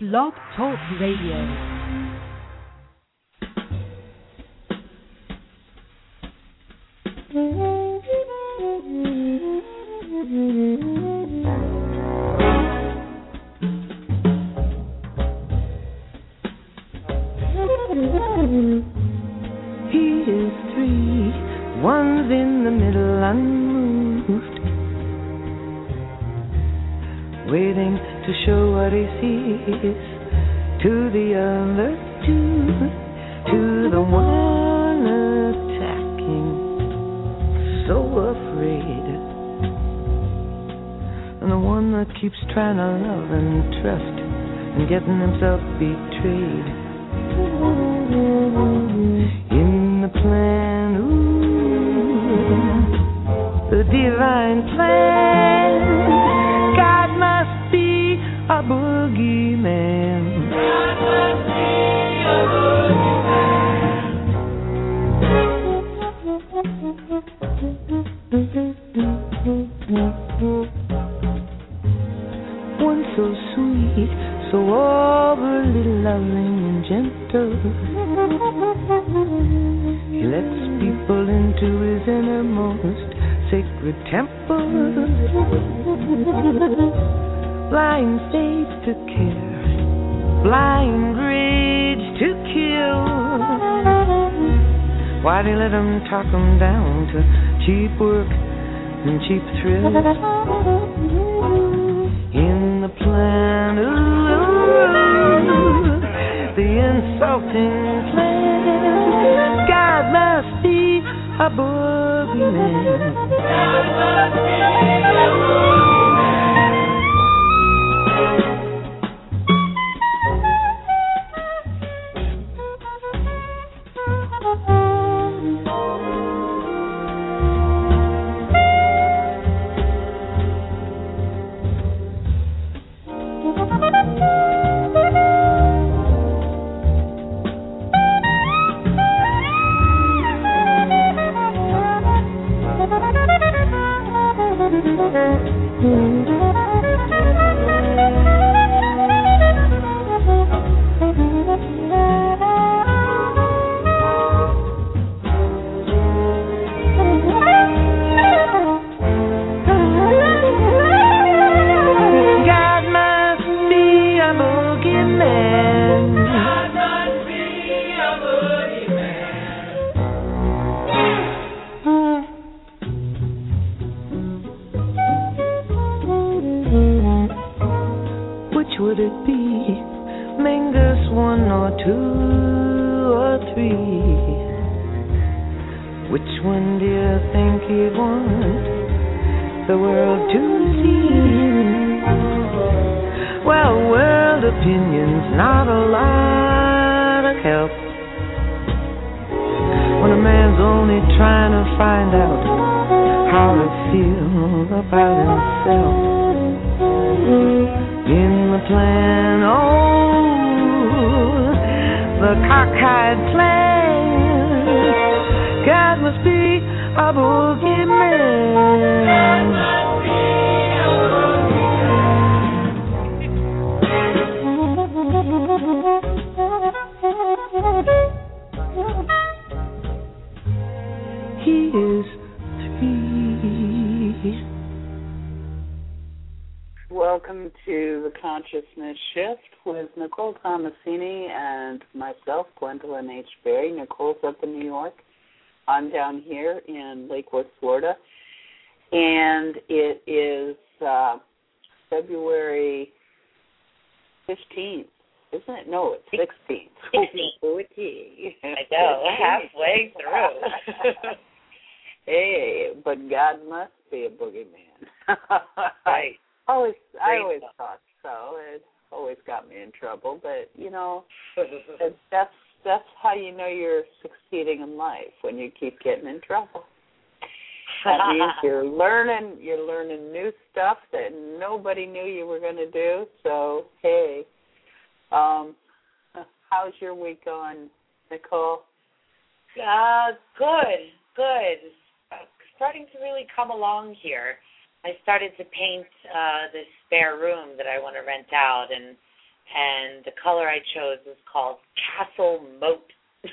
Blog Talk Radio. One's in the middle unmoved, waiting to show what he sees to the other two, to the one attacking, so afraid, and the one that keeps trying to love and trust and getting himself betrayed. In the plan, the divine plan, God must be a boogeyman. God must be a boogeyman. One so sweet, so overly loving and gentle. He lets people into his innermost sacred temple. Blind faith to care, blind rage to kill. Why'd he let him talk him down to cheap work and cheap thrills? In the plan, the insulting plan, God must be a boogeyman. God must be a boogeyman. Would it be Mingus 1 or 2 or 3? Which one do you think he'd want the world to see? Well, world opinion's not a lot of help when a man's only trying to find out how to feel about himself. In the plan, oh, the cockeyed plan, God must be a boogeyman. God must be a boogeyman. He is 3. Welcome to the Consciousness Shift with Nicole Tomasini and myself, Gwendolyn H. Berry. Nicole's up in New York. I'm down here in Lakewood, Florida. And it is February 15th, isn't it? No, it's 16th. 16th. I know, halfway through. Hey, but God must be a boogeyman. Right. I always thought so. It always got me in trouble, but you know, that's how you know you're succeeding in life, when you keep getting in trouble. That means you're learning new stuff that nobody knew you were going to do. So hey, how's your week going, Nicole? Good. Starting to really come along here. I started to paint this spare room that I want to rent out, and and the color I chose was called Castle Moat.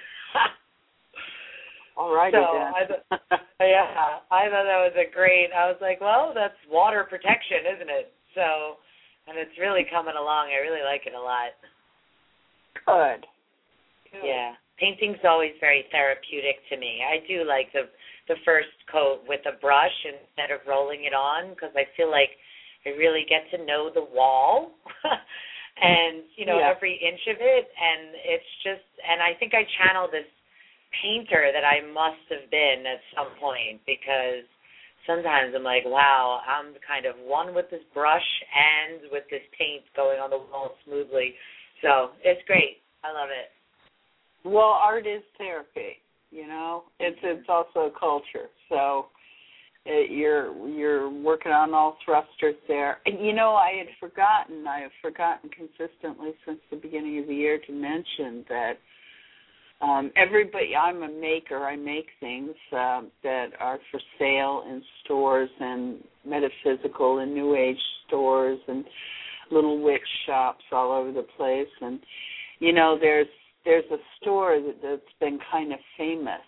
All righty so then. I thought that was a great. I was like, well, that's water protection, isn't it? So, and it's really coming along. I really like it a lot. Good. Yeah, painting's always very therapeutic to me. I do like the first coat with a brush instead of rolling it on, because I feel like I really get to know the wall and, every inch of it. And it's just, and I think I channel this painter that I must have been at some point, because sometimes I'm like, wow, I'm kind of one with this brush and with this paint going on the wall smoothly. So it's great. I love it. Well, art is therapy, It's also a culture. So you're working on all thrusters there. And, I have forgotten consistently since the beginning of the year to mention that everybody, I'm a maker. I make things that are for sale in stores and metaphysical and New Age stores and little witch shops all over the place. And, there's a store that's been kind of famous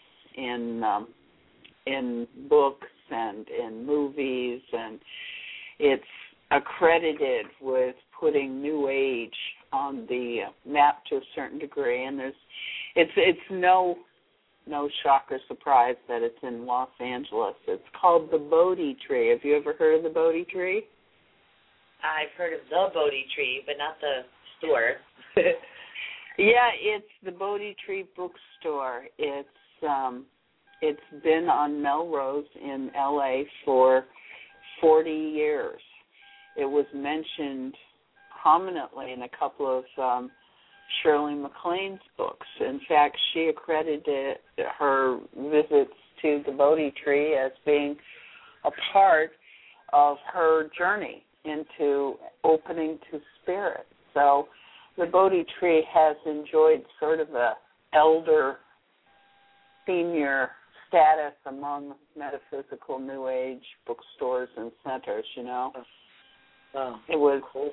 in books and in movies, and it's accredited with putting New Age on the map to a certain degree. And it's no shock or surprise that it's in Los Angeles. It's called the Bodhi Tree. Have you ever heard of the Bodhi Tree? I've heard of the Bodhi Tree, but not the store. Yeah, it's the Bodhi Tree bookstore. It's been on Melrose in L.A. for 40 years. It was mentioned prominently in a couple of Shirley MacLaine's books. In fact, she accredited her visits to the Bodhi Tree as being a part of her journey into opening to spirit. So the Bodhi Tree has enjoyed sort of a elder senior status among metaphysical New Age bookstores and centers, Oh, it was cool.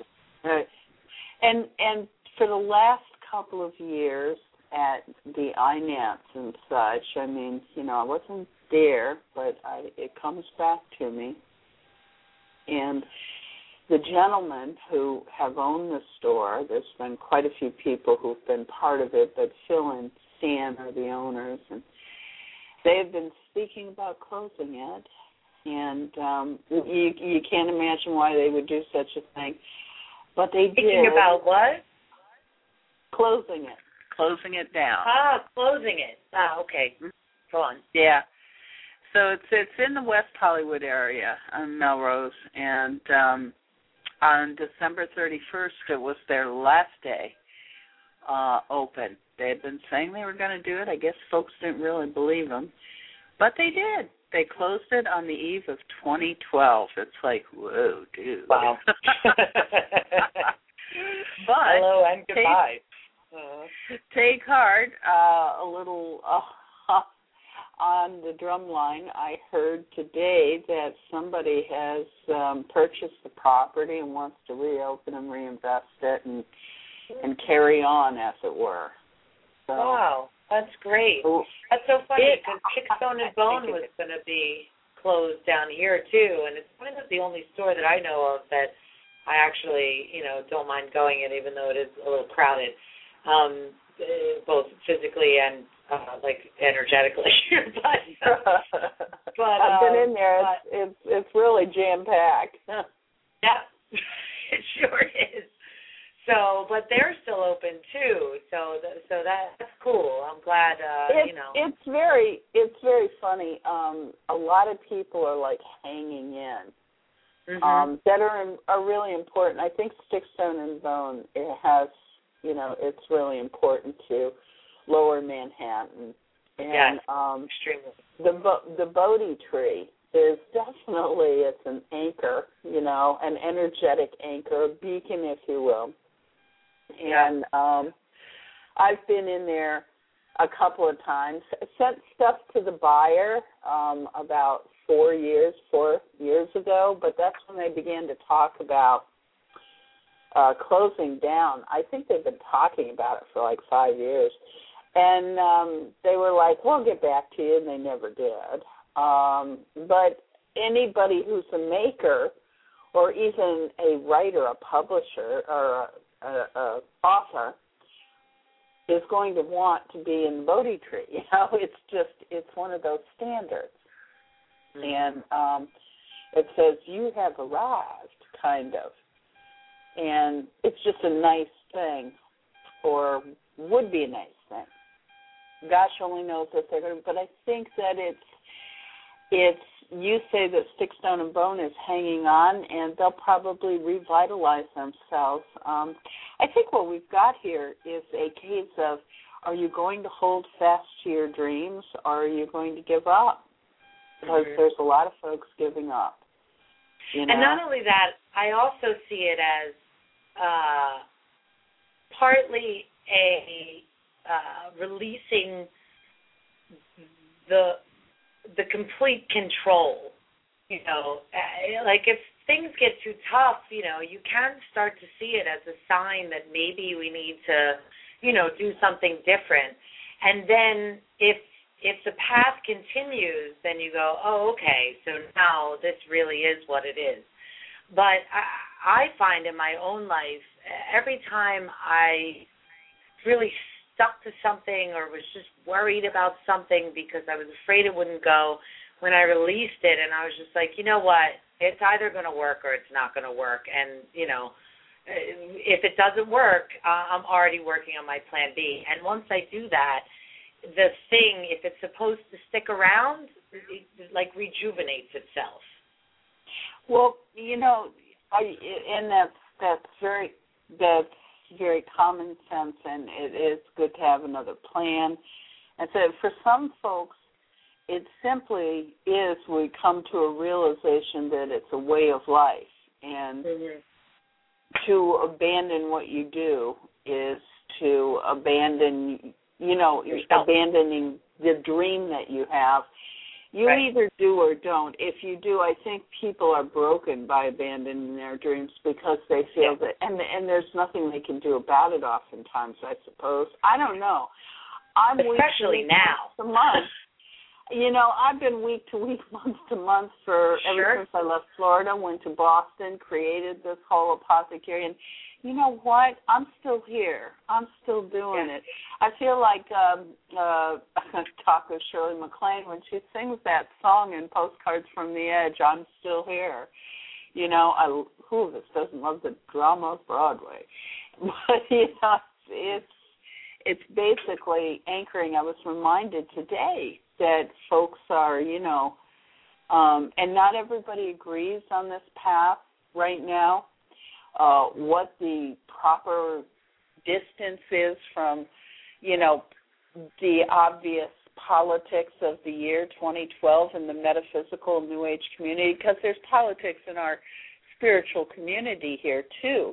And for the last couple of years at the INATS and such, I wasn't there, but it comes back to me. And the gentlemen who have owned the store, there's been quite a few people who've been part of it, but Phil and Stan are the owners, and they have been speaking about closing it. And you can't imagine why they would do such a thing. But they did. Speaking about what? Closing it down. Closing it. Okay. Go on. Yeah. So it's in the West Hollywood area on Melrose, and on December 31st, it was their last day open. They had been saying they were going to do it. I guess folks didn't really believe them, but they did. They closed it on the eve of 2012. It's like, whoa, dude. Wow. But hello and goodbye. Take heart. A little on the drum line, I heard today that somebody has purchased the property and wants to reopen and reinvest it and carry on, as it were. So, wow, that's great. That's so funny, because Chickstone and Bone was going to be closed down here, too, and it's kind of the only store that I know of that I actually, don't mind going in, even though it is a little crowded, both physically and energetically. but I've been in there. It's really jam packed. Yeah, it sure is. So, but they're still open too. So that's cool. I'm glad. It's very funny. A lot of people are like hanging in. Mm-hmm. That are really important. I think Stickstone and Bone, it has, it's really important to Lower Manhattan. And extremely. The Bodhi Tree is definitely, it's an anchor, an energetic anchor, a beacon, if you will. And I've been in there a couple of times. I sent stuff to the buyer about 4 years ago, but that's when they began to talk about closing down. I think they've been talking about it for like 5 years. And they were like, we'll get back to you, and they never did. But anybody who's a maker or even a writer, a publisher, or a author is going to want to be in the Bodhi tree. You know, it's one of those standards. And it says, you have arrived, kind of. And it's just a nice thing, or would be a nice thing. Gosh only knows if they're going to, but I think that it's you say that Stick, Stone, and Bone is hanging on, and they'll probably revitalize themselves. I think what we've got here is a case of, are you going to hold fast to your dreams, or are you going to give up? Because there's a lot of folks giving up. You know? And not only that, I also see it as partly a releasing the complete control. You know, like if things get too tough, you know, you can start to see it as a sign that maybe we need to, you know, do something different. And then if the path continues, then you go, oh, okay, so now this really is what it is. But I find in my own life, every time I really stuck to something or was just worried about something because I was afraid it wouldn't go, when I released it and I was just like, you know what, it's either going to work or it's not going to work. And, you know, if it doesn't work, I'm already working on my plan B. And once I do that, the thing, if it's supposed to stick around, it like rejuvenates itself. Well, you know, and that's very common sense, and it is good to have another plan. And so for some folks, it simply is we come to a realization that it's a way of life, and to abandon what you do is to abandon, you know, abandoning the dream that you have. You either do or don't. If you do, I think people are broken by abandoning their dreams because they feel that, and there's nothing they can do about it oftentimes, I suppose. I don't know. I'm especially now. To month. You know, I've been week to week, month to month ever since I left Florida, went to Boston, created this whole apothecary, and you know what? I'm still here. I'm still doing it. I feel like talk of Shirley MacLaine when she sings that song in Postcards from the Edge, I'm Still Here. You know, who of us doesn't love the drama of Broadway? But, you know, it's basically anchoring. I was reminded today that folks are, you know, and not everybody agrees on this path right now. What the proper distance is from, you know, the obvious politics of the year 2012 in the metaphysical New Age community, because there's politics in our spiritual community here, too.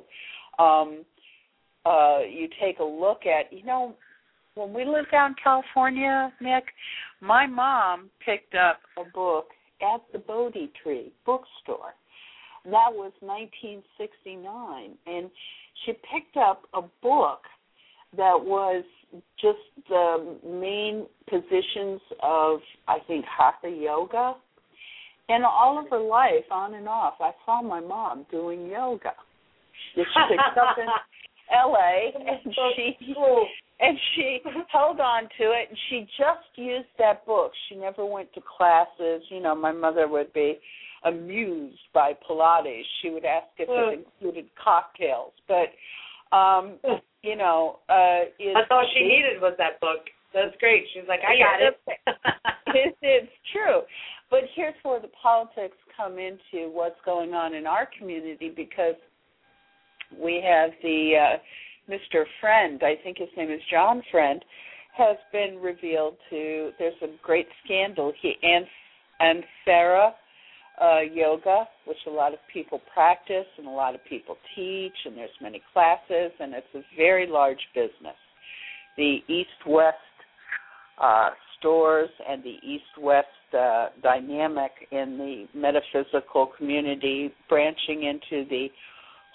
You take a look at, you know, when we lived down in California, Nick, my mom picked up a book at the Bodhi Tree bookstore. That was 1969, and she picked up a book that was just the main positions of, I think, Hatha Yoga. And all of her life, on and off, I saw my mom doing yoga. She picked up in L.A., and she held on to it, and she just used that book. She never went to classes. You know, my mother would be amused by Pilates. She would ask if it included cocktails. But, you know. That's all she needed was that book. That's great. She's like, I got it. It's true. But here's where the politics come into what's going on in our community, because we have the Mr. Friend, I think his name is John Friend, has been revealed to, there's a great scandal. And Sarah yoga, which a lot of people practice and a lot of people teach, and there's many classes, and it's a very large business. The East-West stores and the East-West dynamic in the metaphysical community branching into the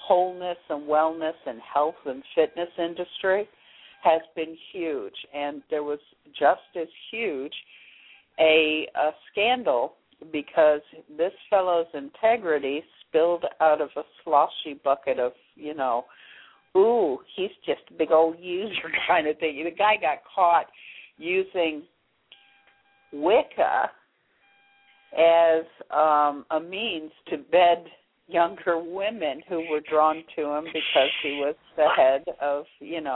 wholeness and wellness and health and fitness industry has been huge. And there was just as huge a scandal because this fellow's integrity spilled out of a sloshy bucket of, ooh, he's just a big old user kind of thing. The guy got caught using Wicca as a means to bed younger women who were drawn to him because he was the head of,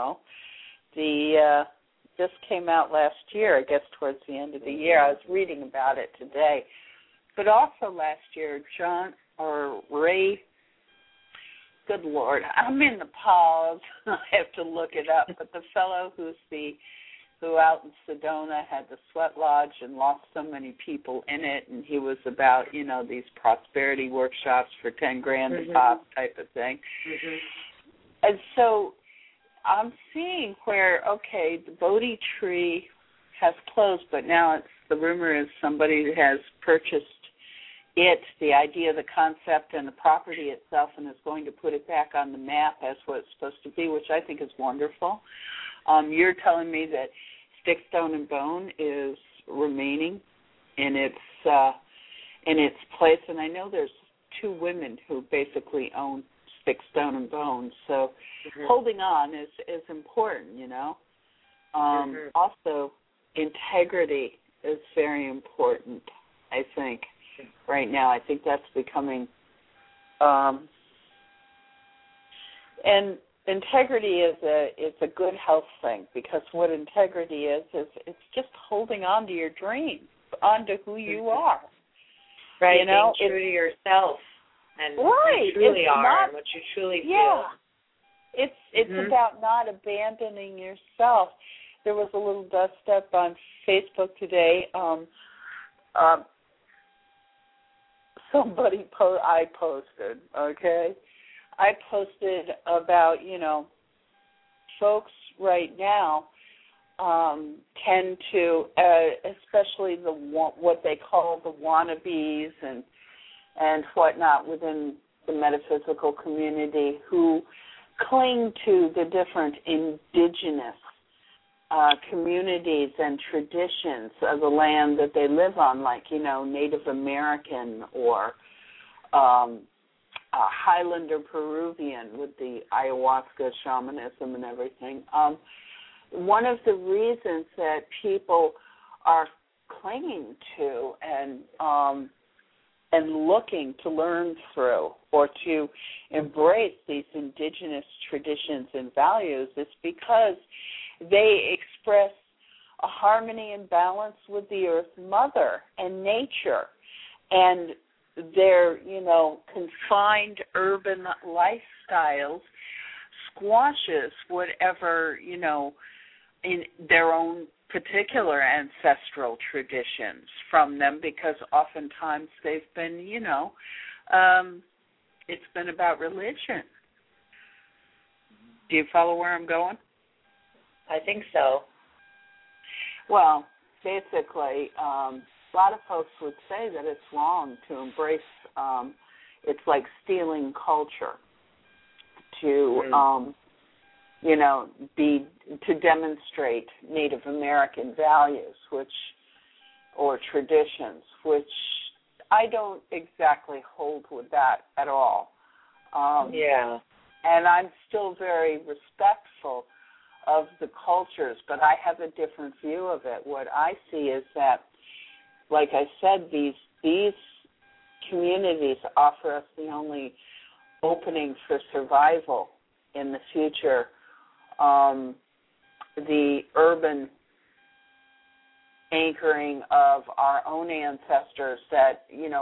this came out last year, I guess towards the end of the year. I was reading about it today. But also last year, Ray, good Lord, I'm in the pause. I have to look it up. But the fellow who out in Sedona had the sweat lodge and lost so many people in it, and he was about, these prosperity workshops for $10,000 a pop type of thing. And so I'm seeing where, okay, the Bodhi tree has closed, but now the rumor is somebody has purchased it, the idea, the concept, and the property itself, and is going to put it back on the map as what it's supposed to be, which I think is wonderful. You're telling me that Stick, Stone, and Bone is remaining in its place, and I know there's two women who basically own Stick, Stone, and Bone, so holding on is important, Also, integrity is very important, I think, right now. I think that's becoming, and integrity is a good health thing, because what integrity is it's just holding on to your dreams, on to who you are. Right, being true to yourself and who you truly are and what you truly feel. It's about not abandoning yourself. There was a little dust up on Facebook today. I posted, okay? I posted about, folks right now tend to, especially what they call the wannabes and whatnot within the metaphysical community, who cling to the different indigenous communities and traditions of the land that they live on, like, Native American or Highlander Peruvian with the ayahuasca shamanism and everything. One of the reasons that people are clinging to and looking to learn through or to embrace these indigenous traditions and values is because they express a harmony and balance with the Earth Mother and nature, and their, confined urban lifestyles squashes whatever, in their own particular ancestral traditions from them, because oftentimes they've been, it's been about religion. Do you follow where I'm going? I think so. Well, basically, a lot of folks would say that it's wrong to embrace, it's like stealing culture, to, to demonstrate Native American values, or traditions, which I don't exactly hold with that at all. And I'm still very respectful of the cultures, but I have a different view of it. What I see is that, like I said, these communities offer us the only opening for survival in the future. The urban anchoring of our own ancestors that,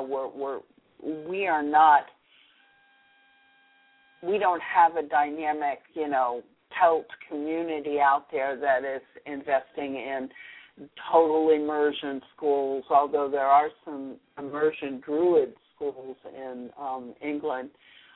we don't have a dynamic, Celt community out there that is investing in total immersion schools, although there are some immersion druid schools in England.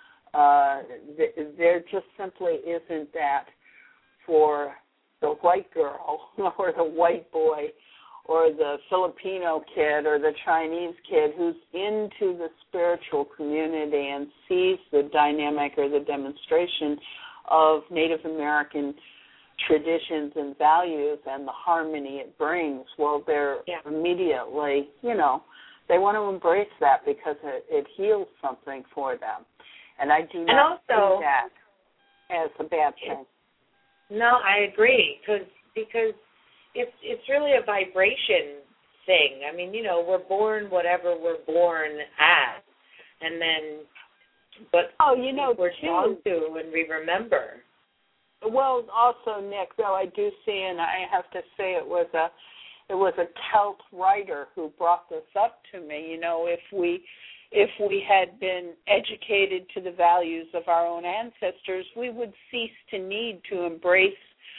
There just simply isn't that for the white girl or the white boy or the Filipino kid or the Chinese kid who's into the spiritual community and sees the dynamic or the demonstration of Native American traditions and values and the harmony it brings, well, they're immediately, they want to embrace that because it heals something for them. And I do not see that as a bad thing. No, I agree, because it's really a vibration thing. I mean, we're born whatever we're born as, and then, but we're drawn to and we remember. Well, also, Nick, though, I do see, and I have to say it was a Celt writer who brought this up to me. If we had been educated to the values of our own ancestors, we would cease to need to embrace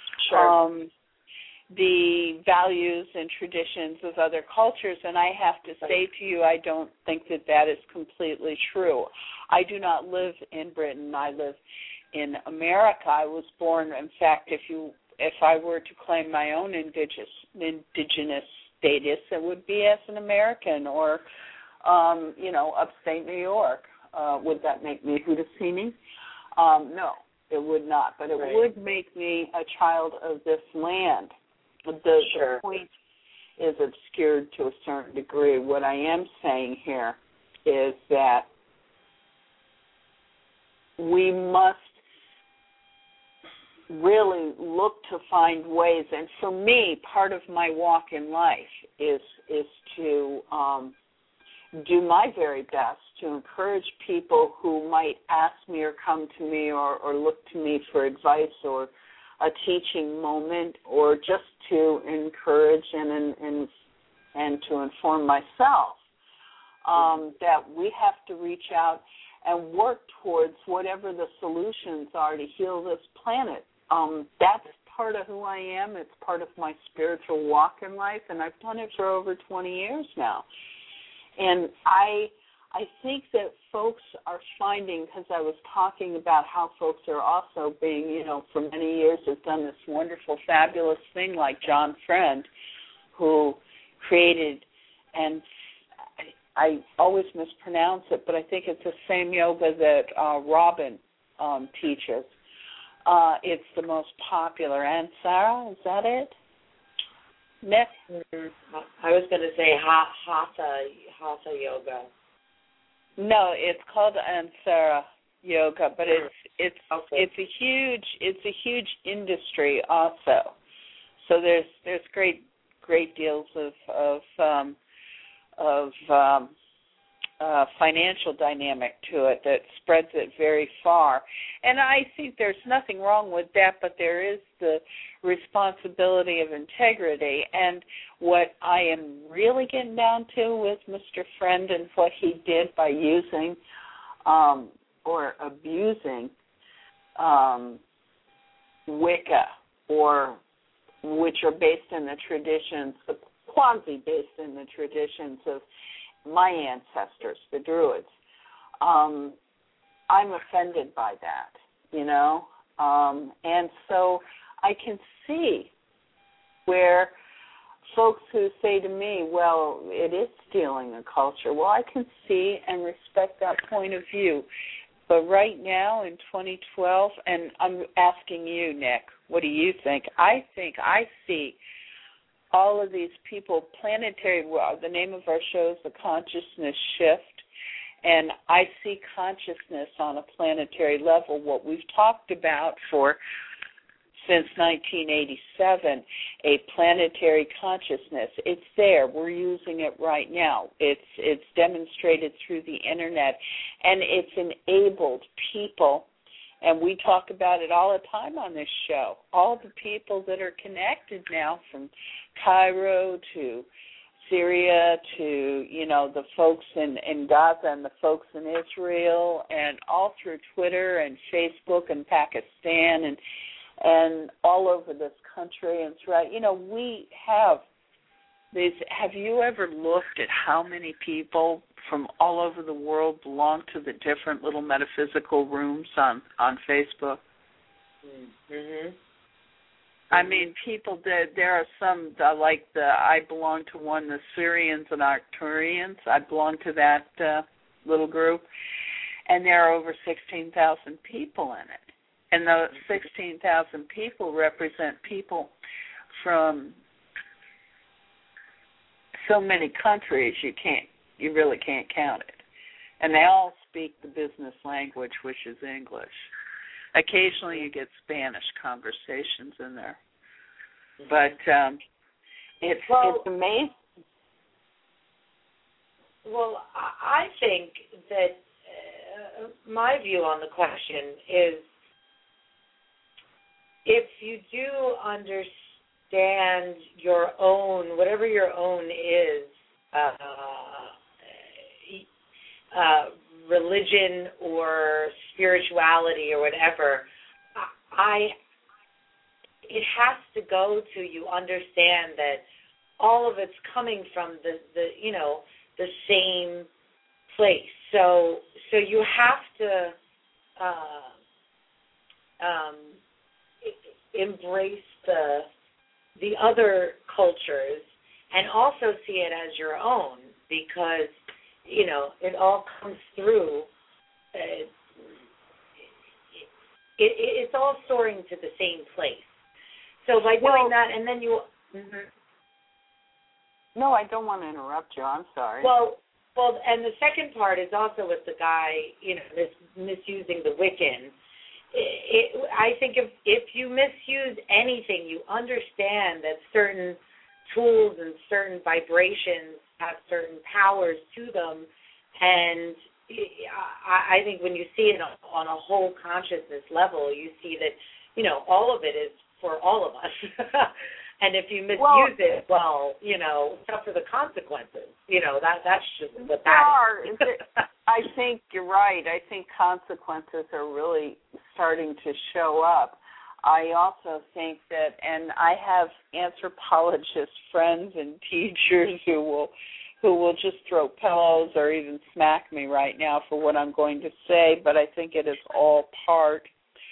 the values and traditions of other cultures. And I have to say to you, I don't think that is completely true. I do not live in Britain. I live in America. I was born, in fact, if I were to claim my own indigenous status, it would be as an American or, upstate New York. Would that make me Haudenosaunee? No, it would not. But it would make me a child of this land. The point is obscured to a certain degree. What I am saying here is that we must really look to find ways, and for me, part of my walk in life is to do my very best to encourage people who might ask me or come to me or look to me for advice or a teaching moment, or just to encourage and to inform myself that we have to reach out and work towards whatever the solutions are to heal this planet. That's part of who I am. It's part of my spiritual walk in life, and I've done it for over 20 years now. And I think that folks are finding, because I was talking about how folks are also being, for many years has done this wonderful, fabulous thing like John Friend, who created, and I always mispronounce it, but I think it's the same yoga that Robin teaches. It's the most popular. Ansara, is that it? Nick? I was going to say Hatha yoga. No, it's called Ansara yoga, but it's a huge industry also. So there's great deals of financial dynamic to it that spreads it very far. And I think there's nothing wrong with that, but there is the responsibility of integrity. And what I am really getting down to with Mr. Friend and what he did by using or abusing Wicca, or which are based in the traditions, quasi-based in the traditions of my ancestors, the Druids. I'm offended by that, and so I can see where folks who say to me, well, it is stealing a culture. Well, I can see and respect that point of view. But right now in 2012, and I'm asking you, Nick, what do you think? I think I see all of these people, planetary, the name of our show is The Consciousness Shift, and I see consciousness on a planetary level, what we've talked about since 1987, a planetary consciousness. It's there. We're using it right now. It's demonstrated through the Internet, and it's enabled people. And we talk about it all the time on this show. All the people that are connected now, from Cairo to Syria to, the folks in Gaza and the folks in Israel, and all through Twitter and Facebook and Pakistan and all over this country and throughout. We have these. Have you ever looked at how many people from all over the world belong to the different little metaphysical rooms on Facebook? Mm-hmm. I mean, people did. There are some like I belong to one, the Syrians and Arcturians. I belong to that little group, and there are over 16,000 people in it. And those 16,000 people represent people from so many countries you really can't count it. And they all speak the business language, which is English. Occasionally you get Spanish conversations in there. But it's amazing. Well, I think that my view on the question is if you do understand your own, whatever your own is, religion or spirituality or whatever, it has to go to you understand that all of it's coming from the same place. So you have to embrace the other cultures and also see it as your own, because it all comes through. It's all soaring to the same place. So by doing that, and then you. Mm-hmm. No, I don't want to interrupt you. I'm sorry. Well, and the second part is also with the guy, misusing the Wiccan. I think if you misuse anything, you understand that certain tools and certain vibrations have certain powers to them, and I think when you see it on a whole consciousness level, you see that all of it is for all of us. And if you misuse it, suffer the consequences. That's just what that is. I think you're right. I think consequences are really starting to show up. I also think that, and I have anthropologist friends and teachers who will just throw pillows or even smack me right now for what I'm going to say, but I think it is all part.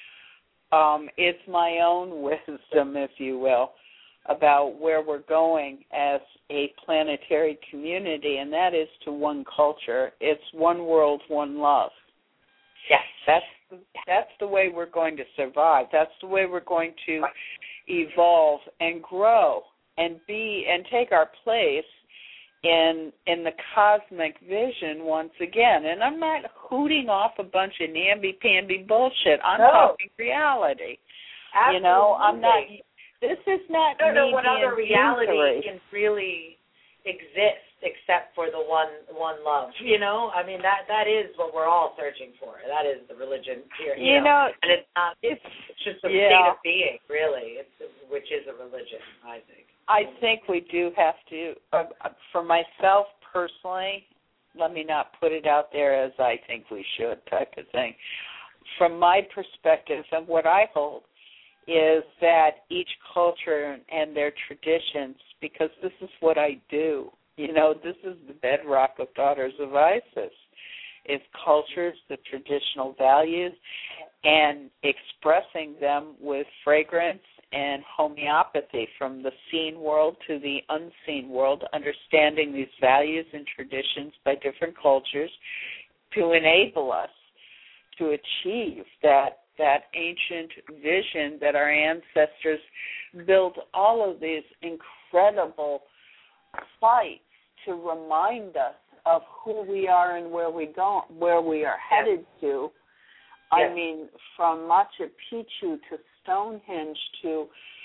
It's my own wisdom, if you will, about where we're going as a planetary community, and that is to one culture. It's one world, one love. Yes. That's the way we're going to survive. That's the way we're going to evolve and grow and be and take our place in the cosmic vision once again. And I'm not hooting off a bunch of namby-pamby bullshit. I'm talking reality. Absolutely. I'm not. This is not. I don't know what other reality can really exist except for the one love. I mean that is what we're all searching for. That is the religion here. And it's not. It's just a state of being, really. Which is a religion, I think. I think we do have to. For myself personally, let me not put it out there as I think we should type of thing. From my perspective and what I hold is that each culture and their traditions, because this is what I do, this is the bedrock of Daughters of Isis, is cultures, the traditional values, and expressing them with fragrance and homeopathy from the seen world to the unseen world, understanding these values and traditions by different cultures to enable us to achieve that ancient vision that our ancestors built all of these incredible sites to remind us of who we are and where we are headed to. I mean, from Machu Picchu to Stonehenge to,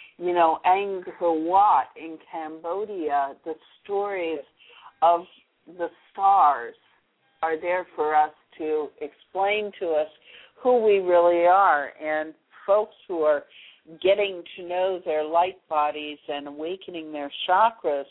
Angkor Wat in Cambodia, the stories of the stars are there for us to explain to us who we really are. And folks who are getting to know their light bodies and awakening their chakras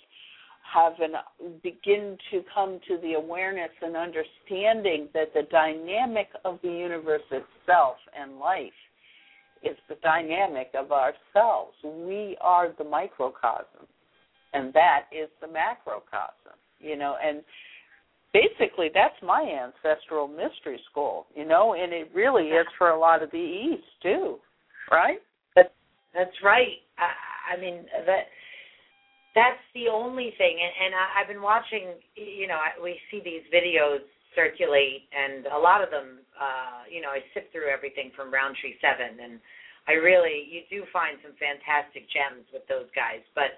begin to come to the awareness and understanding that the dynamic of the universe itself and life is the dynamic of ourselves. We are the microcosm, and that is the macrocosm, and basically that's my ancestral mystery school, and it really is for a lot of the East too, right? That's right. I mean, that's the only thing. And I've been watching, we see these videos circulate, and a lot of them, I sift through everything from Roundtree 7, and you do find some fantastic gems with those guys. But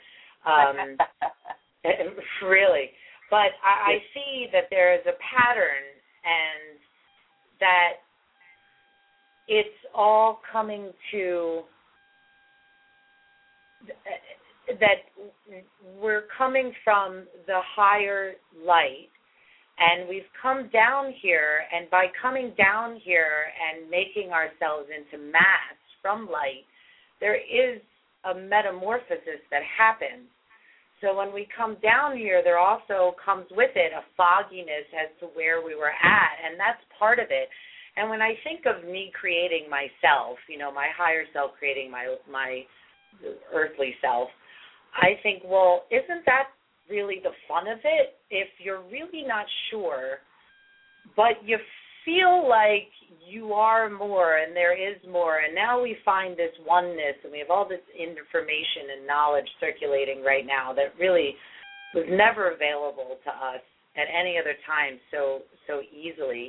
really. But I see that there is a pattern, and that it's all coming to that we're coming from the higher light, and we've come down here, and by coming down here and making ourselves into mass from light, there is a metamorphosis that happens. So when we come down here, there also comes with it a fogginess as to where we were at, and that's part of it. And when I think of me creating myself, my higher self creating my earthly self, I think, well, isn't that really the fun of it? If you're really not sure, but you feel like you are more and there is more, and now we find this oneness, and we have all this information and knowledge circulating right now that really was never available to us at any other time so easily.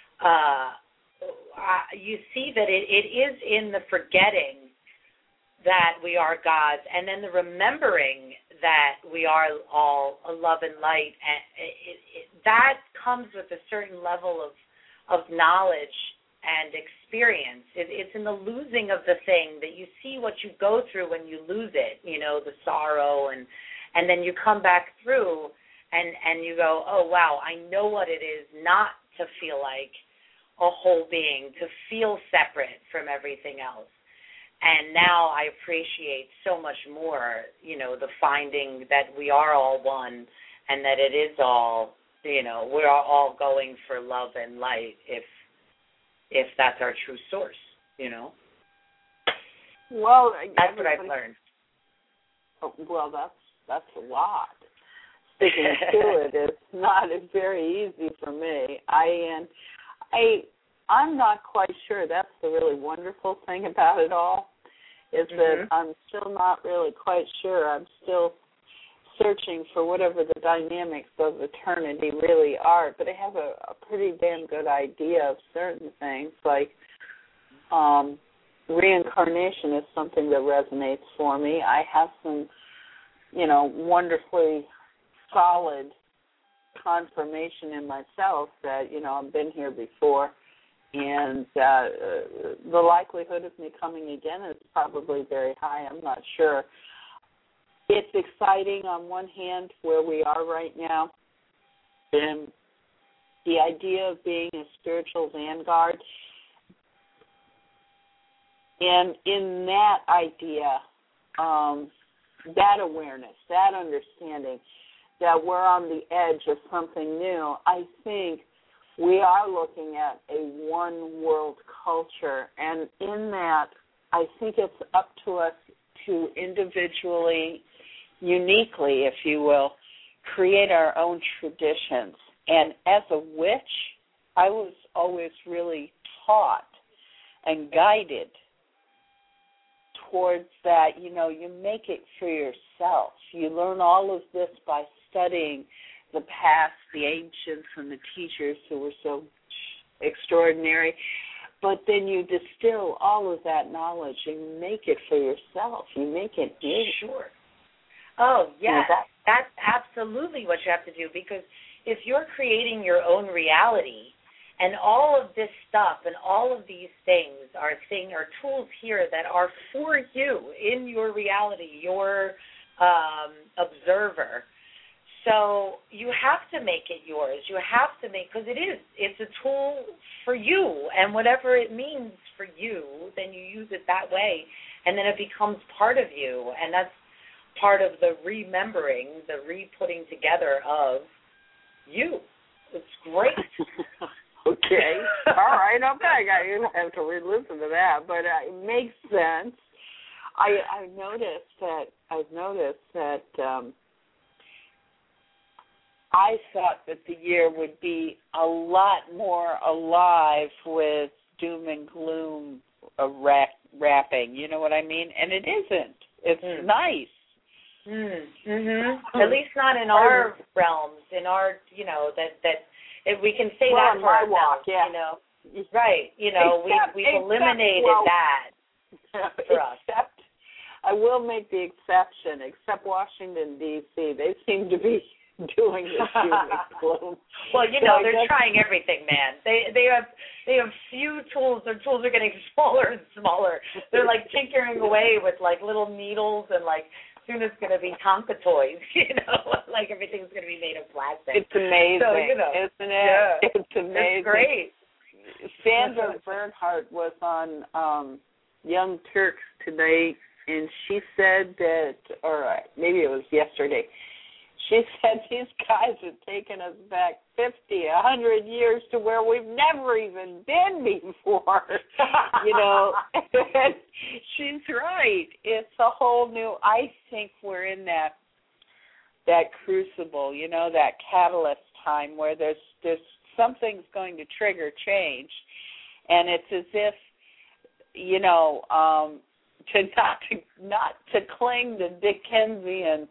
You see that it is in the forgetting that we are gods, and then the remembering that we are all a love and light, and that comes with a certain level of knowledge and experience. It's in the losing of the thing that you see what you go through when you lose it, the sorrow, and then you come back through and you go, oh, wow, I know what it is not to feel like a whole being, to feel separate from everything else. And now I appreciate so much more, the finding that we are all one, and that it is all, we're all going for love and light if that's our true source, Well, that's what I've learned. Well, that's a lot. Sticking to it is not very easy for me. I'm not quite sure. That's the really wonderful thing about it all, is that I'm still not really quite sure. I'm still searching for whatever the dynamics of eternity really are, but I have a pretty damn good idea of certain things, like reincarnation is something that resonates for me. I have some, wonderfully solid confirmation in myself that, I've been here before. And the likelihood of me coming again is probably very high. I'm not sure. It's exciting on one hand where we are right now, and the idea of being a spiritual vanguard. And in that idea, that awareness, that understanding that we're on the edge of something new, I think we are looking at a one-world culture, and in that, I think it's up to us to individually, uniquely, if you will, create our own traditions. And as a witch, I was always really taught and guided towards that, you make it for yourself. You learn all of this by studying the past, the ancients and the teachers who were so extraordinary, but then you distill all of that knowledge and make it for yourself. You make it new. Sure. Oh, yes. That's absolutely what you have to do, because if you're creating your own reality, and all of this stuff and all of these things are tools here that are for you in your reality, your observer. So you have to make it yours. You have to because it's a tool for you, and whatever it means for you, then you use it that way, and then it becomes part of you, and that's part of the remembering, the re-putting together of you. It's great. Okay. All right. Okay. I have to re-listen to that, but it makes sense. I've noticed that I thought that the year would be a lot more alive with doom and gloom wrapping, you know what I mean? And it isn't. It's nice. At least not in our realms, in our, that if we can say that for ourselves, Right, we've eliminated that for us. I will make the exception, except Washington, D.C. They seem to be doing this doom and gloom. Well, they're trying everything, man. They have few tools. Their tools are getting smaller and smaller. They're like tinkering away with like little needles and like soon it's going to be Tonka toys, like everything's going to be made of plastic. It's amazing, isn't it? Yeah. It's amazing. It's great. Sandra Bernhardt was on Young Turks today, and she said that, or maybe it was yesterday, she said these guys have taken us back 50, 100 years to where we've never even been before. And she's right. It's a whole new, I think we're in that crucible, that catalyst time where there's something's going to trigger change. And it's as if, not to cling to Dickensian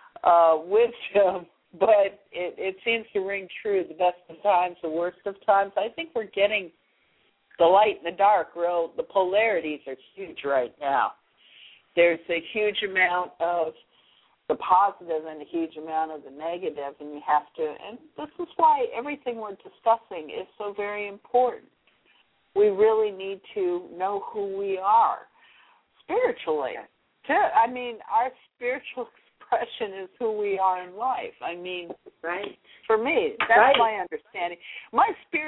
wisdom, but it seems to ring true the best of times, the worst of times. I think we're getting the light and the dark. The polarities are huge right now. There's a huge amount of the positive and a huge amount of the negative, and and this is why everything we're discussing is so very important. We really need to know who we are spiritually. Our spiritual expression is who we are in life. Right. For me, that's my understanding. My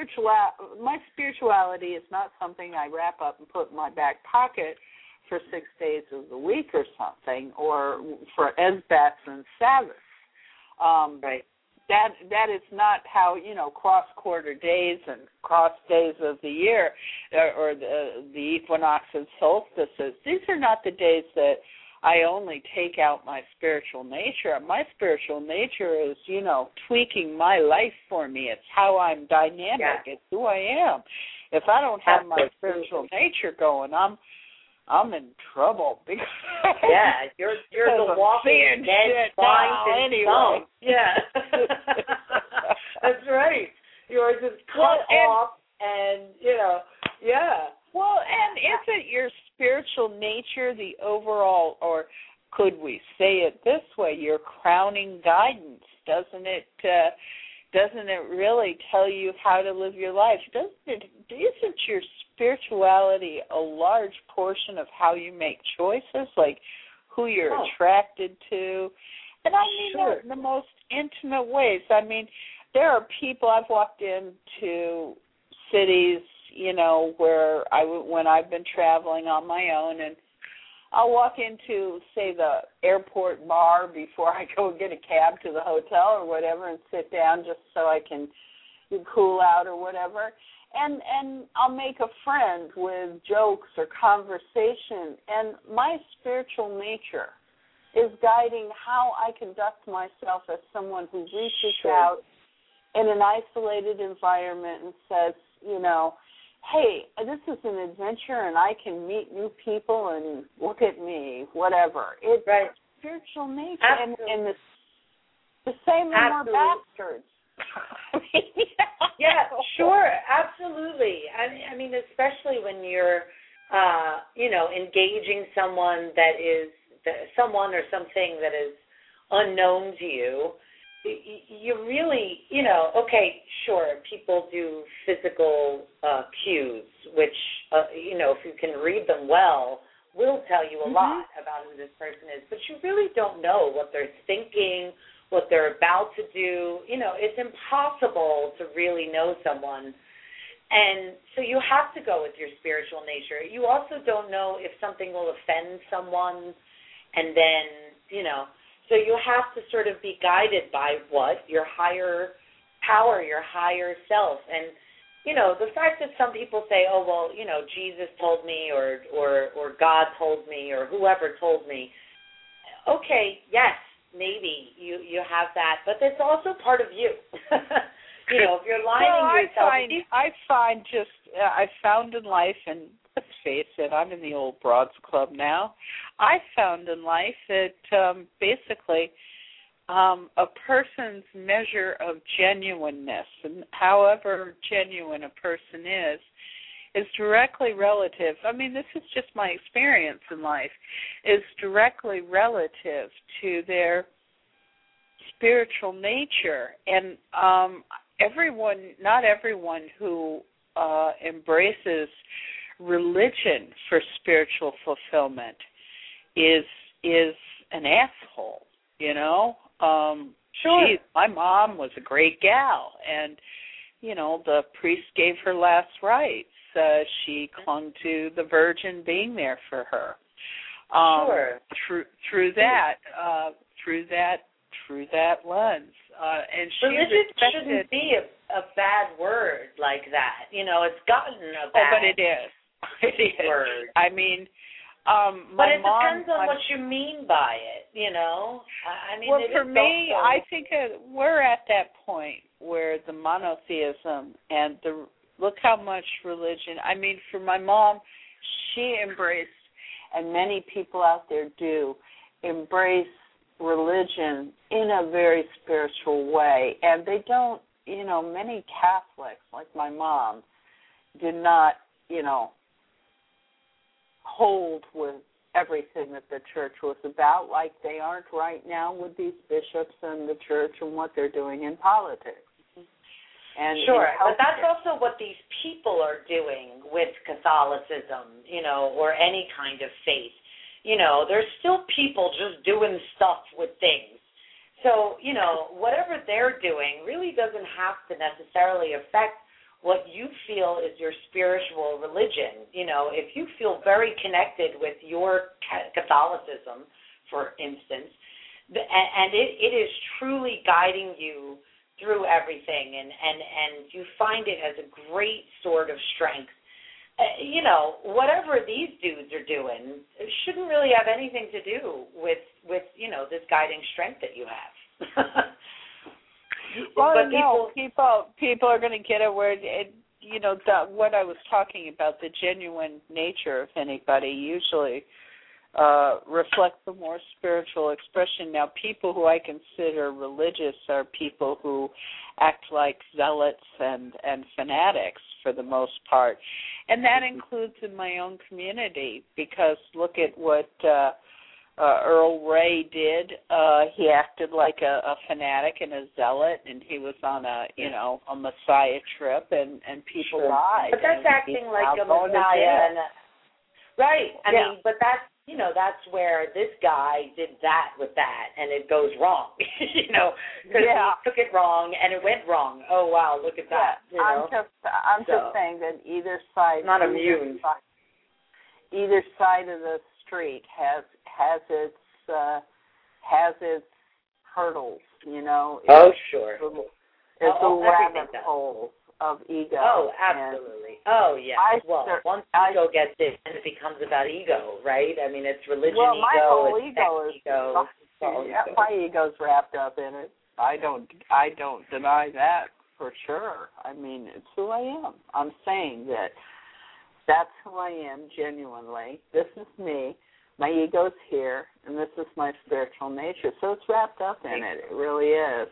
spirituality is not something I wrap up and put in my back pocket for 6 days of the week or something, or for Esbats and Sabbaths. Right. That is not how, cross-quarter days and cross days of the year or the equinox and solstices. These are not the days that I only take out my spiritual nature. My spiritual nature is, tweaking my life for me. It's how I'm dynamic. Yeah. It's who I am. If I don't have my spiritual nature going, I'm in trouble. Because you're the walking dead blind anyway. Yeah. That's right. You're just cut off and, Well, and isn't your spiritual nature the overall, or could we say it this way, your crowning guidance? Doesn't it really tell you how to live your life? Isn't your spirituality a large portion of how you make choices, like who you're attracted to? And that in the most intimate ways. There are people, I've walked into cities, where when I've been traveling on my own, and I'll walk into, say, the airport bar before I go and get a cab to the hotel or whatever and sit down just so I can cool out or whatever. And I'll make a friend with jokes or conversation. And my spiritual nature is guiding how I conduct myself as someone who reaches out in an isolated environment and says, hey, this is an adventure and I can meet new people and look at me, whatever. It's spiritual nature. And the same when we're bastards. Yeah, sure, absolutely. Especially when you're, engaging someone someone or something that is unknown to you. You really, okay, sure, people do physical cues, which, if you can read them well, will tell you a lot about who this person is. But you really don't know what they're thinking, what they're about to do. It's impossible to really know someone. And so you have to go with your spiritual nature. You also don't know if something will offend someone, and then, so you have to sort of be guided by your higher power, your higher self. And, the fact that some people say, oh, well, Jesus told me or God told me or whoever told me, okay, yes, maybe you have that, but that's also part of you. If you're lining yourself. I found in life, and let's face it, I'm in the old Broads Club now. I found in life that basically a person's measure of genuineness, and however genuine a person is directly relative. I mean, this is just my experience in life, is directly relative to their spiritual nature. And not everyone who embraces religion for spiritual fulfillment is an asshole, you know? Sure. Geez, my mom was a great gal, and, you know, the priest gave her last rites. She clung to the Virgin being there for her. Sure. Through that lens, and she religion respected, shouldn't be a bad word like that. You know, it's gotten a bad but it is. It is. word. I mean, but it depends on what you mean by it. You know, I mean, well, for me, I think we're at that point where the monotheism and look how much religion. I mean, for my mom, she embraced, and many people out there do, embrace religion in a very spiritual way. And they don't, you know, many Catholics, like my mom, did not, you know, hold with everything that the church was about, like they aren't right now with these bishops and the church and what they're doing in politics. And sure, but that's also what these people are doing with Catholicism, you know, or any kind of faith. You know, there's still people just doing stuff with things. So, you know, whatever they're doing really doesn't have to necessarily affect what you feel is your spiritual religion. You know, if you feel very connected with your Catholicism, for instance, and it is truly guiding you through everything, and you find it has a great sort of strength, you know, whatever these dudes are doing shouldn't really have anything to do with you know, this guiding strength that you have. Well, but no, people are going to get it where you know, what I was talking about, the genuine nature of anybody usually reflects a more spiritual expression. Now, people who I consider religious are people who act like zealots and fanatics for the most part. And that includes in my own community, because look at what Earl Ray did. He acted like a fanatic and a zealot, and he was on a Messiah trip, and people died. But that's acting like a Messiah. Right. I mean, but that's, you know, that's where this guy did that with that, and it goes wrong, you know, because he took it wrong, and it went wrong. Oh, wow, look at that. You know? I'm just saying that either side... Not immune. Either side of the street has its hurdles, you know. Sure. It's a rabbit hole of ego. Oh, absolutely. Once ego gets in, it becomes about ego, right? I mean, it's religion, my ego, whole it's ego is ego. My ego's wrapped up in it. I don't deny that for sure. I mean, it's who I am. I'm saying that that's who I am genuinely. This is me. My ego's here, and this is my spiritual nature. So it's wrapped up in it. It really is.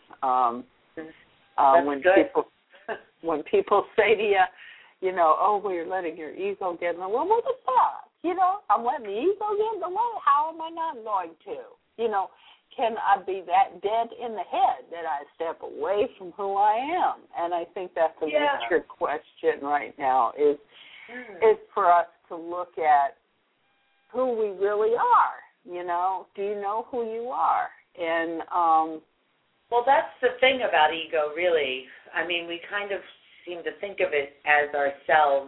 When people say to you, you know, oh, well, you're letting your ego get in the way. Well, what the fuck? You know, I'm letting the ego get in the way. How am I not going to? You know, can I be that dead in the head that I step away from who I am? And I think that's a major question right now is for us to look at who we really are. You know, do you know who you are? And well, that's the thing about ego, really. I mean, we kind of seem to think of it as ourselves,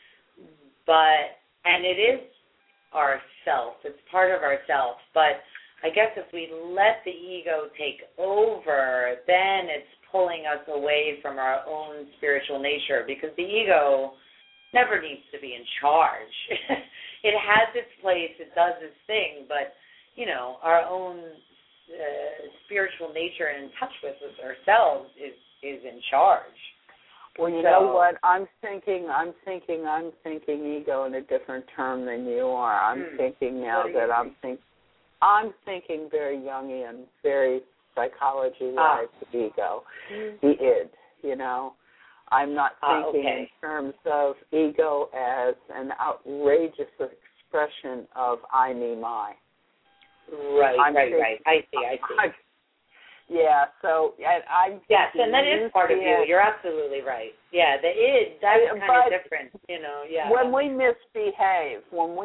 and it is ourself. It's part of ourself. But I guess if we let the ego take over, then it's pulling us away from our own spiritual nature, because the ego never needs to be in charge. It has its place. It does its thing. But, you know, our own spiritual nature and in touch with ourselves is in charge. Well, you know what? I'm thinking ego in a different term than you are. I'm thinking now that I'm thinking very Jungian, very psychology-wise, ego, the id, you know. I'm not thinking in terms of ego as an outrageous expression of I, me, my. Right. I see. Yeah, so I'm yes, and that is part of you. You're absolutely right. Yeah, the id, that's kind of different, you know. Yeah. When we misbehave,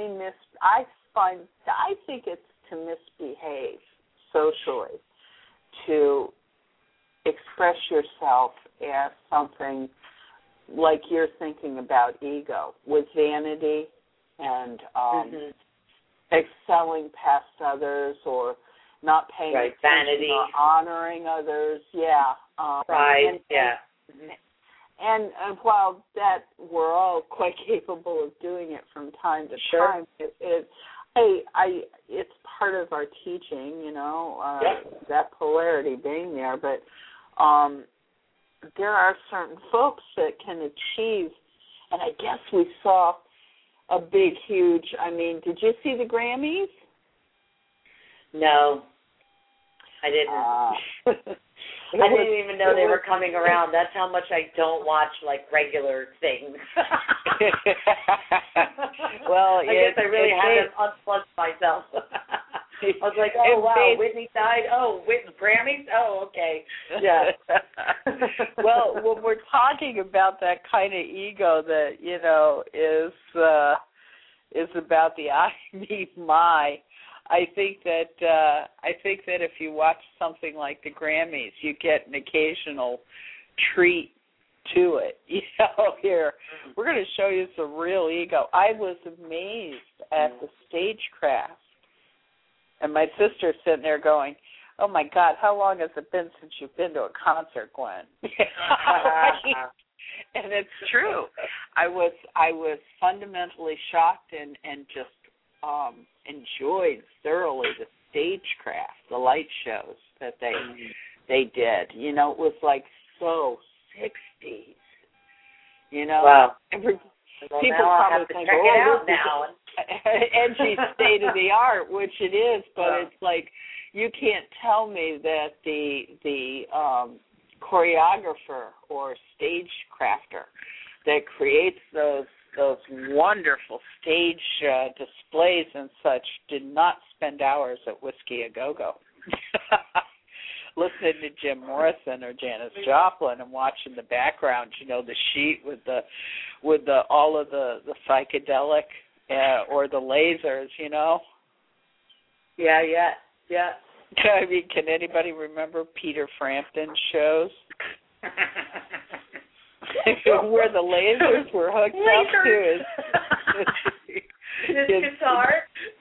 I think it's to misbehave socially, to express yourself as something like you're thinking about ego, with vanity and excelling past others or not paying attention vanity. Or honoring others, pride, And while that we're all quite capable of doing it from time to time, it's part of our teaching, you know, that polarity being there. But there are certain folks that can achieve, and I guess we saw a big, huge, I mean, did you see the Grammys? No, I didn't. I didn't even know they were coming around. That's how much I don't watch, like, regular things. Well, I guess I really haven't unplugged myself. I was like, oh, wow, Whitney died? Oh, Grammys? Oh, okay. Yeah. Well, when we're talking about that kind of ego that, you know, is about the I, me, my, I think that if you watch something like the Grammys, you get an occasional treat to it. You know, here, we're going to show you some real ego. I was amazed at the stagecraft. And my sister's sitting there going, oh, my God, how long has it been since you've been to a concert, Gwen? And it's true. I was fundamentally shocked and just enjoyed thoroughly the stagecraft, the light shows that they did. You know, it was like so 60s. You know, wow. People now probably think, check it out now. Edgy state of the art, which it is, but it's like you can't tell me that the choreographer or stagecrafter that creates those wonderful stage displays and such did not spend hours at Whiskey A Go-Go listening to Jim Morrison or Janis Joplin and watching the background, you know, the sheet with the all of the psychedelic or the lasers, you know. Yeah. I mean, can anybody remember Peter Frampton's shows? Where the lasers were hooked up to his guitar?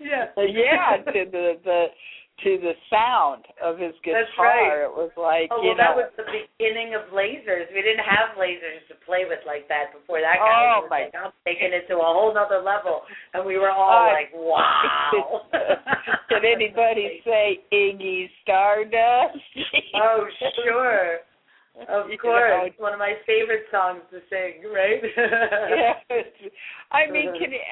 To the sound of his guitar. That's right. It was like, that was the beginning of lasers. We didn't have lasers to play with like that before that guy. I'm taking it to a whole other level. And we were all like, wow. Did anybody say Iggy Stardust? Oh, sure. Of course. It's one of my favorite songs to sing, right? Yeah. I mean,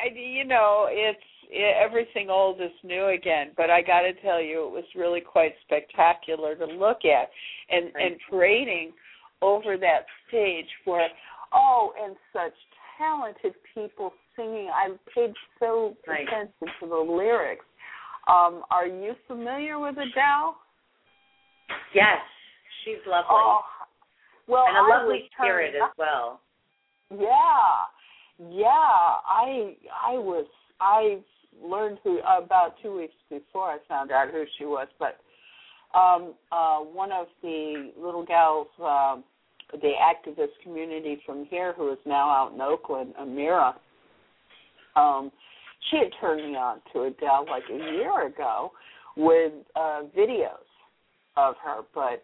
everything old is new again, but I got to tell you, it was really quite spectacular to look at, and parading over that stage and such talented people singing. I paid so attention to the lyrics. Are you familiar with Adele? Yes, she's lovely. Oh, well, and a lovely spirit as well. Yeah. I learned who about 2 weeks before I found out who she was, but one of the little gals, the activist community from here who is now out in Oakland, Amira, she had turned me on to Adele like a year ago with videos of her, but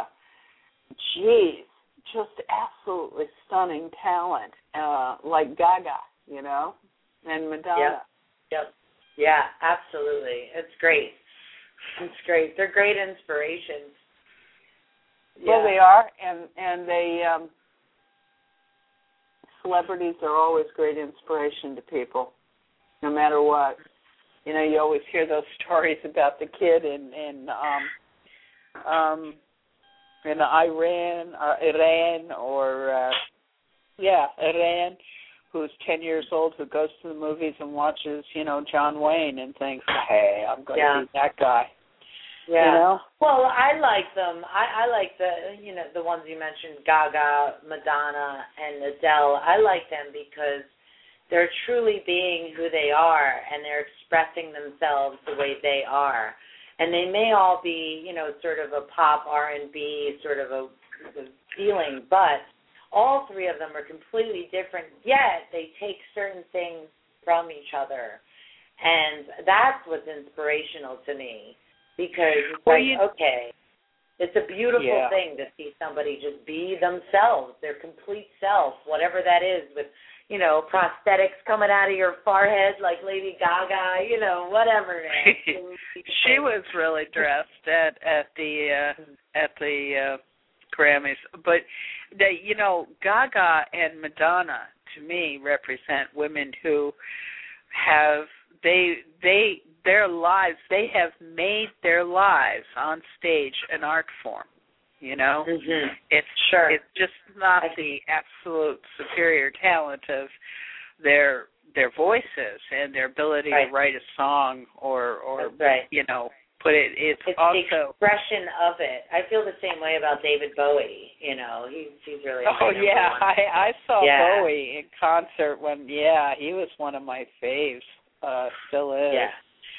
geez, just absolutely stunning talent, like Gaga, you know, and Madonna. Yep. Yeah, absolutely. It's great. They're great inspirations. Well, they are, and they celebrities are always great inspiration to people, no matter what. You know, you always hear those stories about the kid in Iran, who's 10 years old, who goes to the movies and watches, you know, John Wayne and thinks, hey, I'm going to be that guy. Yeah. You know? Well, I like them. I like the ones you mentioned, Gaga, Madonna, and Adele. I like them because they're truly being who they are, and they're expressing themselves the way they are. And they may all be, you know, sort of a pop R&B sort of a feeling, but all three of them are completely different, yet they take certain things from each other. And that's what's inspirational to me, because it's okay, it's a beautiful thing to see somebody just be themselves, their complete self, whatever that is, with, you know, prosthetics coming out of your forehead like Lady Gaga, you know, whatever. She was really dressed at the Grammys, but you know, Gaga and Madonna to me represent women who have their lives. They have made their lives on stage an art form. You know, it's just not the absolute superior talent of their voices and their ability to write a song or you know, put it. It's also the expression of it. I feel the same way about David Bowie. You know, he's really. Oh yeah, I saw Bowie in concert when he was one of my faves. Still is. Yeah.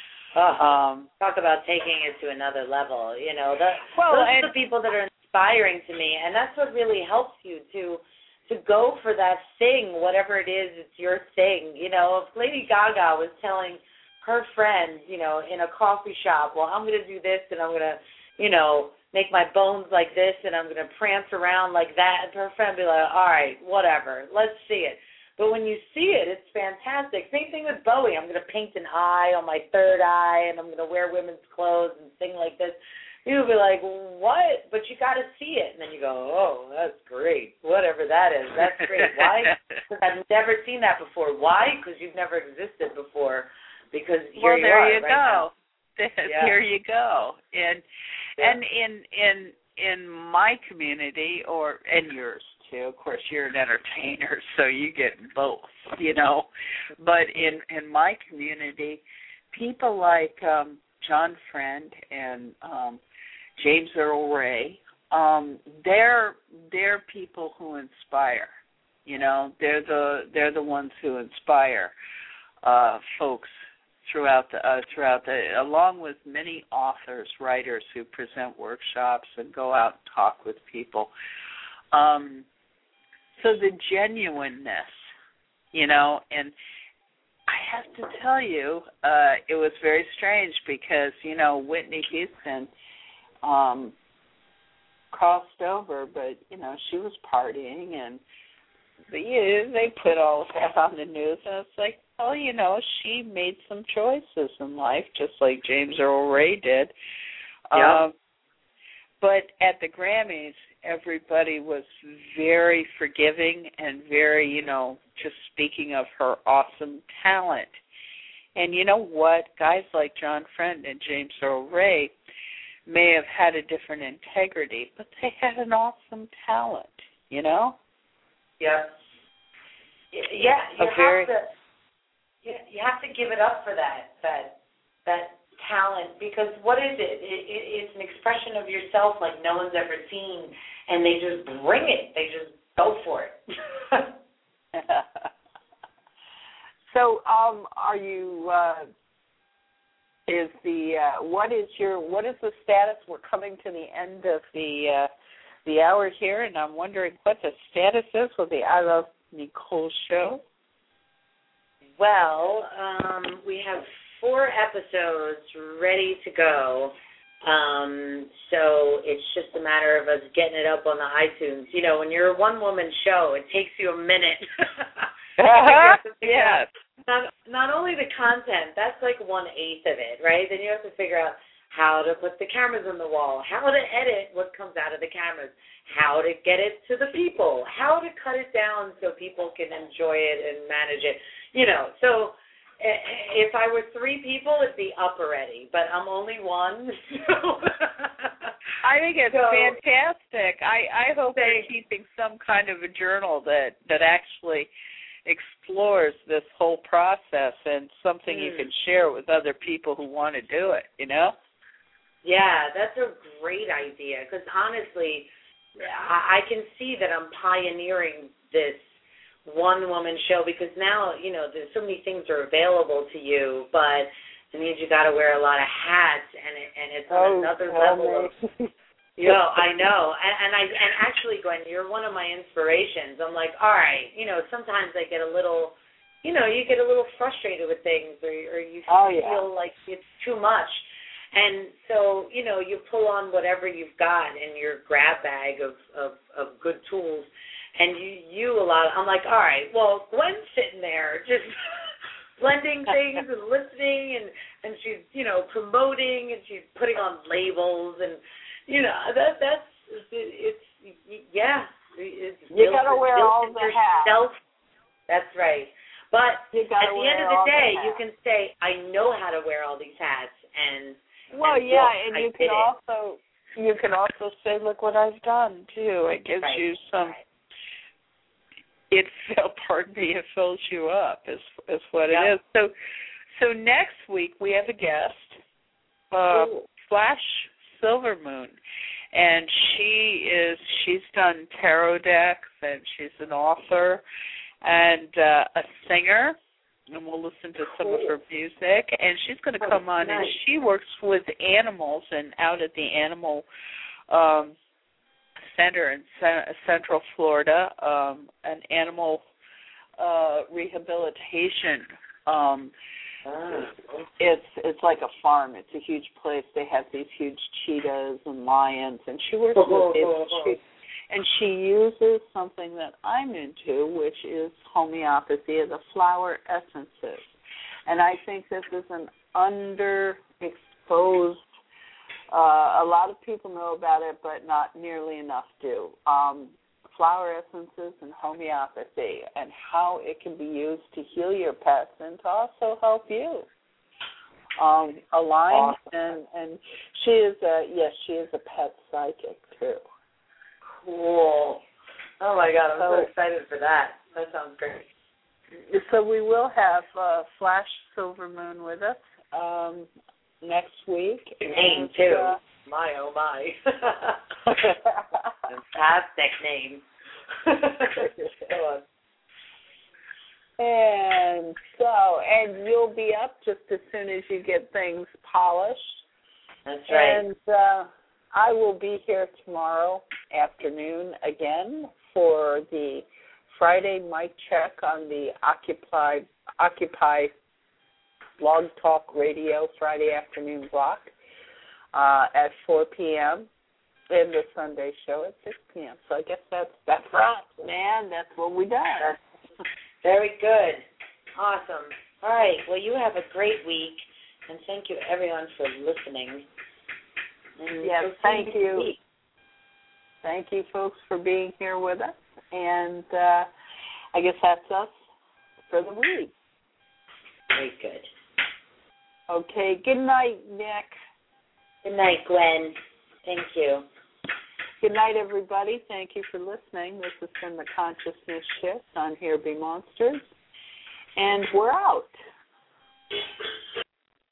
Talk about taking it to another level. You know, those are the people that are inspiring to me, and that's what really helps you to go for that thing, whatever it is. It's your thing. You know, if Lady Gaga was telling her friend, you know, in a coffee shop, well, I'm going to do this, and I'm going to, you know, make my bones like this, and I'm going to prance around like that, and her friend would be like, all right, whatever, let's see it. But when you see it, it's fantastic. Same thing with Bowie. I'm going to paint an eye on my third eye, and I'm going to wear women's clothes and sing like this. You'll be like, what? But you got to see it. And then you go, oh, that's great. Whatever that is, that's great. Why? Because I've never seen that before. Why? Because you've never existed before. Because here you are. There you go. There you go. And in my community, and yours too, of course, you're an entertainer, so you get both, you know. But in my community, people like John Friend and James Earl Ray, they're people who inspire. You know, they're the ones who inspire folks throughout the along with many authors, writers who present workshops and go out and talk with people. So the genuineness, you know, and I have to tell you, it was very strange because, you know, Whitney Houston crossed over, but, you know, she was partying, and they put all of that on the news, and it's like, well, you know, she made some choices in life, just like James Earl Ray did. But at the Grammys, everybody was very forgiving and very, you know, just speaking of her awesome talent. And you know what? Guys like John Friend and James Earl Ray may have had a different integrity, but they had an awesome talent, you know? Yeah. Yeah, you have to give it up for that talent, because what is it? It's an expression of yourself like no one's ever seen, and they just bring it. They just go for it. So, are you? What is the status? We're coming to the end of the hour here, and I'm wondering what the status is with the I Love Nicole show. Well, we have 4 episodes ready to go, so it's just a matter of us getting it up on the iTunes. You know, when you're a one-woman show, it takes you a minute. Yes. Not only the content, that's like 1/8 of it, right? Then you have to figure out how to put the cameras on the wall, how to edit what comes out of the cameras, how to get it to the people, how to cut it down so people can enjoy it and manage it. So if I were 3 people, it'd be up already, but I'm only one. So I think it's fantastic. I hope they're keeping some kind of a journal that actually explores this whole process and something you can share with other people who want to do it, Yeah, that's a great idea because honestly, I can see that I'm pioneering this one-woman show because now, there's so many things are available to you, but it means you got to wear a lot of hats, and it's on another level of. I know, and actually, Gwen, you're one of my inspirations. I'm like, all right, sometimes I get a little, you get a little frustrated with things, or you feel like it's too much. And so, you pull on whatever you've got in your grab bag of good tools, and you allow. I'm like, all right, well, Gwen's sitting there just blending things and listening, and she's, promoting, and she's putting on labels, and that's you got to wear all the hats. That's right. But at the end of the day, you can say, I know how to wear all these hats, and you can also say, look what I've done too. It gives you some. It fills you up. Is what it is. So next week we have a guest, Flash Silvermoon, and she's done tarot decks, and she's an author and a singer. And we'll listen to some of her music. And she's going to come on, and she works with animals and out at the Animal Center in Central Florida, an animal rehabilitation. It's like a farm. It's a huge place. They have these huge cheetahs and lions, and she works with it. And she uses something that I'm into, which is homeopathy, the flower essences. And I think this is an underexposed, a lot of people know about it, but not nearly enough do. Flower essences and homeopathy, and how it can be used to heal your pets and to also help you. Aligned, and she is a pet psychic too. Cool. Oh, my God, I'm so excited for that. That sounds great. So we will have Flash Silvermoon with us next week. Name, too. My, oh, my. Fantastic name. And you'll be up just as soon as you get things polished. That's right. And I will be here tomorrow afternoon again for the Friday mic check on the Occupy Blog Talk Radio Friday afternoon block at 4 p.m. and the Sunday show at 6 p.m. So I guess that's right, man. That's what we done. Very good. Awesome. All right. Well, you have a great week, and thank you, everyone, for listening. Yes, thank you. Thank you, folks, for being here with us. And I guess that's us for the week. Very good. Okay, good night, Nick. Good night, Gwen. Thank you. Good night, everybody. Thank you for listening. This has been The Consciousness Shift on Here Be Monsters. And we're out.